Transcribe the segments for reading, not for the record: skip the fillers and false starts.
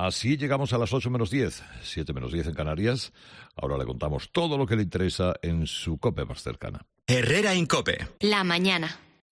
Así llegamos a las 8 menos 10, 7 menos 10 en Canarias. Ahora le contamos todo lo que le interesa en su COPE más cercana. Herrera en COPE. La mañana.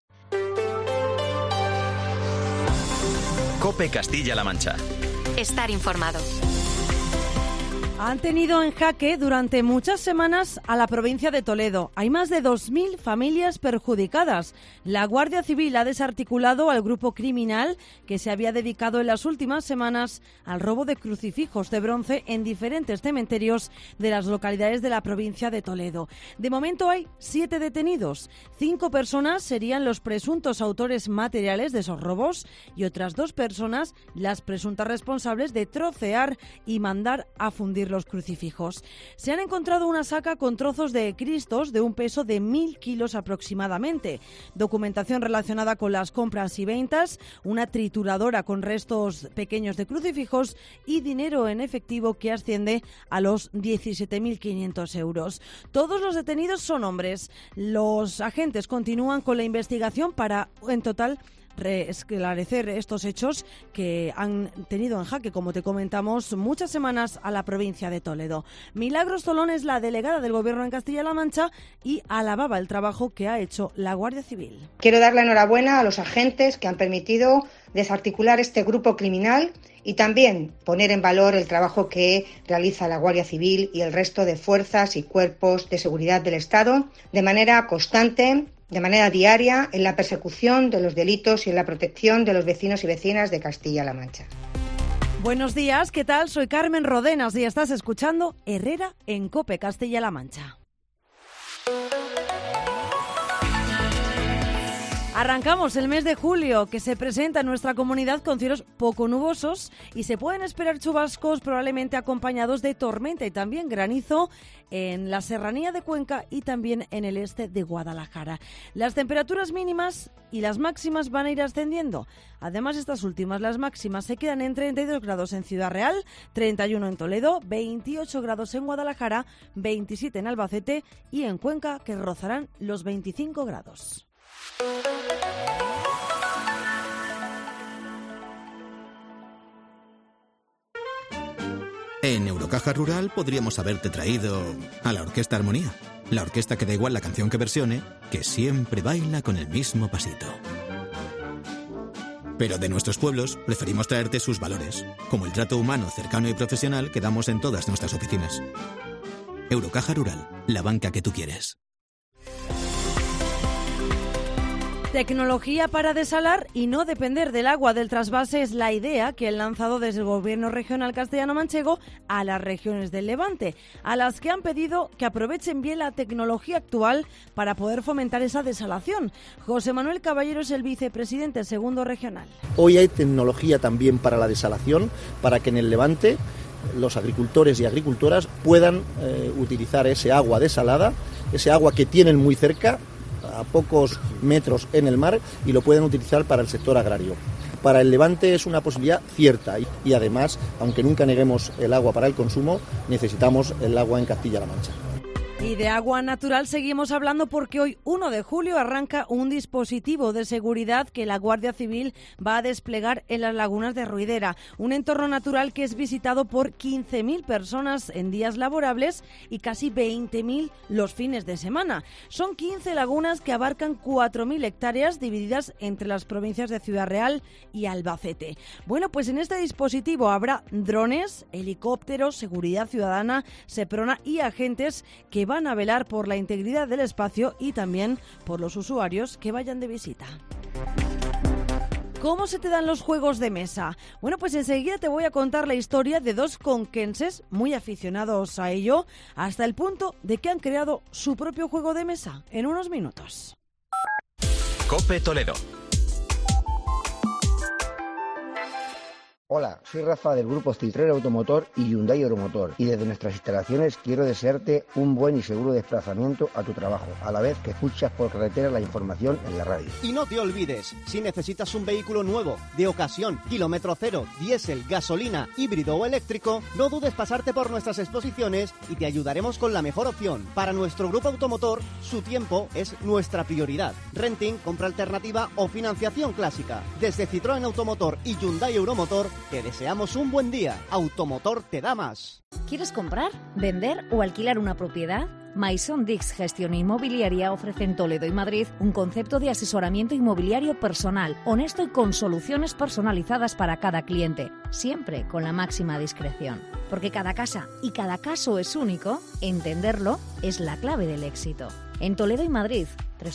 COPE Castilla-La Mancha. Estar informado. Han tenido en jaque durante muchas semanas a la provincia de Toledo. Hay más de 2.000 familias perjudicadas. La Guardia Civil ha desarticulado al grupo criminal que se había dedicado en las últimas semanas al robo de crucifijos de bronce en diferentes cementerios de las localidades de la provincia de Toledo. De momento hay 7 detenidos. 5 personas serían los presuntos autores materiales de esos robos y otras 2 personas las presuntas responsables de trocear y mandar a fundir los crucifijos. Se han encontrado una saca con trozos de Cristos de un peso de 1.000 kilos aproximadamente, documentación relacionada con las compras y ventas, una trituradora con restos pequeños de crucifijos y dinero en efectivo que asciende a los 17.500 euros. Todos los detenidos son hombres. Los agentes continúan con la investigación para, en total, esclarecer estos hechos que han tenido en jaque, como te comentamos, muchas semanas a la provincia de Toledo. Milagros Tolón es la delegada del Gobierno en Castilla-La Mancha y alababa el trabajo que ha hecho la Guardia Civil. Quiero dar la enhorabuena a los agentes que han permitido desarticular este grupo criminal y también poner en valor el trabajo que realiza la Guardia Civil y el resto de fuerzas y cuerpos de seguridad del Estado de manera constante, de manera diaria, en la persecución de los delitos y en la protección de los vecinos y vecinas de Castilla-La Mancha. Buenos días, ¿qué tal? Soy Carmen Rodenas y estás escuchando Herrera en COPE Castilla-La Mancha. Arrancamos el mes de julio, que se presenta en nuestra comunidad con cielos poco nubosos y se pueden esperar chubascos probablemente acompañados de tormenta y también granizo en la serranía de Cuenca y también en el este de Guadalajara. Las temperaturas mínimas y las máximas van a ir ascendiendo. Además, estas últimas, las máximas, se quedan en 32 grados en Ciudad Real, 31 en Toledo, 28 grados en Guadalajara, 27 en Albacete y en Cuenca, que rozarán los 25 grados. En Eurocaja Rural podríamos haberte traído a la Orquesta Armonía. La orquesta que da igual la canción que versione, que siempre baila con el mismo pasito. Pero de nuestros pueblos preferimos traerte sus valores, como el trato humano, cercano y profesional que damos en todas nuestras oficinas. Eurocaja Rural, la banca que tú quieres. Tecnología para desalar y no depender del agua del trasvase es la idea que han lanzado desde el Gobierno regional castellano-manchego a las regiones del Levante, a las que han pedido que aprovechen bien la tecnología actual para poder fomentar esa desalación. José Manuel Caballero es el vicepresidente segundo regional. Hoy hay tecnología también para la desalación, para que en el Levante los agricultores y agricultoras puedan utilizar ese agua desalada, ese agua que tienen muy cerca, a pocos metros en el mar, y lo pueden utilizar para el sector agrario. Para el Levante es una posibilidad cierta y además, aunque nunca neguemos el agua para el consumo, necesitamos el agua en Castilla-La Mancha. Y de agua natural seguimos hablando porque hoy, 1 de julio, arranca un dispositivo de seguridad que la Guardia Civil va a desplegar en las lagunas de Ruidera, un entorno natural que es visitado por 15.000 personas en días laborables y casi 20.000 los fines de semana. Son 15 lagunas que abarcan 4.000 hectáreas divididas entre las provincias de Ciudad Real y Albacete. Bueno, pues en este dispositivo habrá drones, helicópteros, seguridad ciudadana, Seprona y agentes que van a velar por la integridad del espacio y también por los usuarios que vayan de visita. ¿Cómo se te dan los juegos de mesa? Bueno, pues enseguida te voy a contar la historia de 2 conquenses muy aficionados a ello, hasta el punto de que han creado su propio juego de mesa en unos minutos. COPE Toledo. Hola, soy Rafa del grupo Citroën Automotor y Hyundai Euromotor y desde nuestras instalaciones quiero desearte un buen y seguro desplazamiento a tu trabajo, a la vez que escuchas por carretera la información en la radio. Y no te olvides, si necesitas un vehículo nuevo, de ocasión, kilómetro cero, diésel, gasolina, híbrido o eléctrico, no dudes pasarte por nuestras exposiciones y te ayudaremos con la mejor opción. Para nuestro grupo automotor, su tiempo es nuestra prioridad. Renting, compra alternativa o financiación clásica. Desde Citroën Automotor y Hyundai Euromotor Te deseamos un buen día. Automotor te da más. ¿Quieres comprar, vender o alquilar una propiedad? Maison Dix Gestión Inmobiliaria ofrece en Toledo y Madrid un concepto de asesoramiento inmobiliario personal, honesto y con soluciones personalizadas para cada cliente, siempre con la máxima discreción. Porque cada casa y cada caso es único, entenderlo es la clave del éxito. En Toledo y Madrid,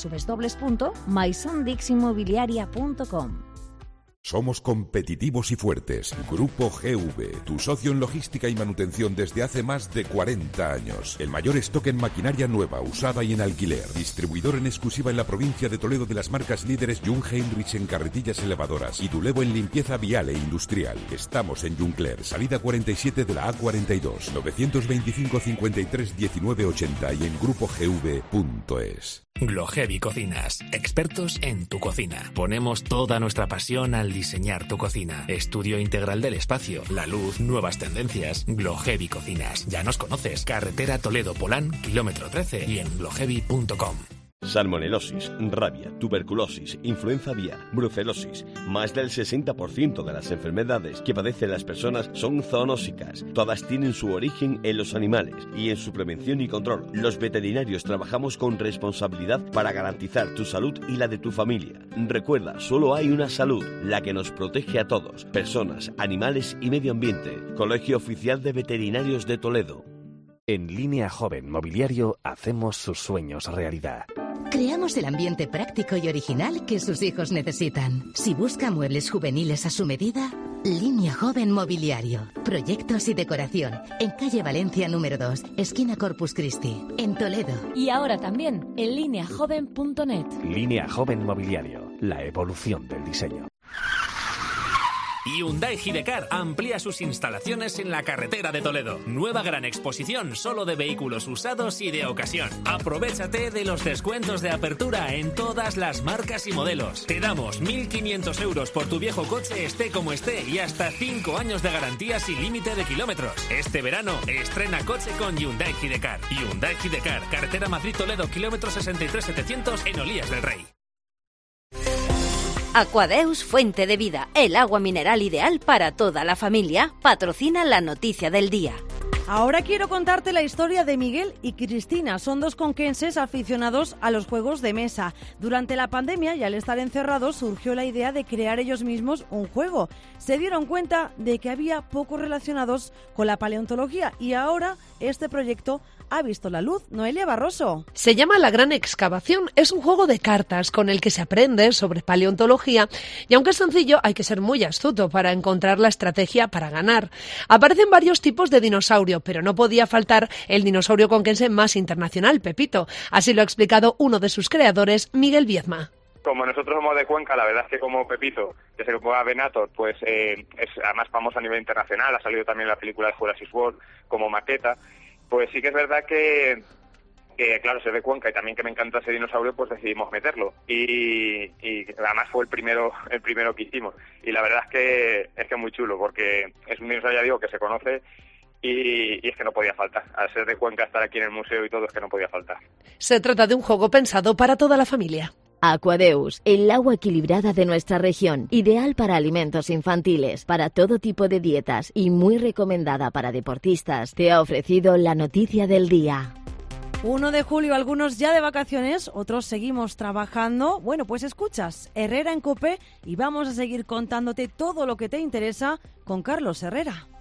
www.maisondixinmobiliaria.com. Somos competitivos y fuertes. Grupo GV, tu socio en logística y manutención desde hace más de 40 años. El mayor stock en maquinaria nueva, usada y en alquiler. Distribuidor en exclusiva en la provincia de Toledo de las marcas líderes Jung Heinrich en carretillas elevadoras y Dulevo en limpieza vial e industrial. Estamos en Juncler, salida 47 de la A42, 925 53 19 80 y en grupogv.es. Glohevi Cocinas, expertos en tu cocina. Ponemos toda nuestra pasión al diseñar tu cocina. Estudio integral del espacio, la luz, nuevas tendencias. Glohevi Cocinas. Ya nos conoces. Carretera Toledo-Polán, kilómetro 13 y en glohevi.com. Salmonelosis, rabia, tuberculosis, influenza aviar, brucelosis. Más del 60% de las enfermedades que padecen las personas son zoonósicas. Todas tienen su origen en los animales y en su prevención y control. Los veterinarios trabajamos con responsabilidad para garantizar tu salud y la de tu familia. Recuerda, solo hay una salud, la que nos protege a todos, personas, animales y medio ambiente. Colegio Oficial de Veterinarios de Toledo. En Línea Joven Mobiliario hacemos sus sueños realidad. Creamos el ambiente práctico y original que sus hijos necesitan. Si busca muebles juveniles a su medida, Línea Joven Mobiliario. Proyectos y decoración. En calle Valencia número 2, esquina Corpus Christi, en Toledo. Y ahora también en lineajoven.net. Línea Joven Mobiliario. La evolución del diseño. Hyundai Gidecar amplía sus instalaciones en la carretera de Toledo. Nueva gran exposición solo de vehículos usados y de ocasión. Aprovéchate de los descuentos de apertura en todas las marcas y modelos. Te damos 1.500 euros por tu viejo coche, esté como esté, y hasta 5 años de garantía sin límite de kilómetros. Este verano estrena coche con Hyundai Gidecar. Hyundai Gidecar, carretera Madrid-Toledo, kilómetro 63.700 en Olías del Rey. Aquadeus, fuente de vida, el agua mineral ideal para toda la familia, patrocina la noticia del día. Ahora quiero contarte la historia de Miguel y Cristina. Son dos conquenses aficionados a los juegos de mesa. Durante la pandemia y al estar encerrados surgió la idea de crear ellos mismos un juego. Se dieron cuenta de que había pocos relacionados con la paleontología y ahora este proyecto ha visto la luz. Noelia Barroso. Se llama La Gran Excavación. Es un juego de cartas con el que se aprende sobre paleontología y aunque es sencillo, hay que ser muy astuto para encontrar la estrategia para ganar. Aparecen varios tipos de dinosaurio, pero no podía faltar el dinosaurio conquense más internacional, Pepito. Así lo ha explicado uno de sus creadores, Miguel Viezma. Como nosotros somos de Cuenca, la verdad es que como Pepito, que se juega Venator, pues es además famoso a nivel internacional, ha salido también en la película de Jurassic World como maqueta, pues sí que es verdad que claro, ser de Cuenca y también que me encanta ese dinosaurio, pues decidimos meterlo. Y además fue el primero que hicimos. Y la verdad es que es muy chulo, porque es un dinosaurio, ya digo, que se conoce y es que no podía faltar. Al ser de Cuenca, estar aquí en el museo y todo, es que no podía faltar. Se trata de un juego pensado para toda la familia. Aquadeus, el agua equilibrada de nuestra región, ideal para alimentos infantiles, para todo tipo de dietas y muy recomendada para deportistas, te ha ofrecido la noticia del día. 1 de julio, algunos ya de vacaciones, otros seguimos trabajando. Bueno, pues escuchas Herrera en COPE y vamos a seguir contándote todo lo que te interesa con Carlos Herrera.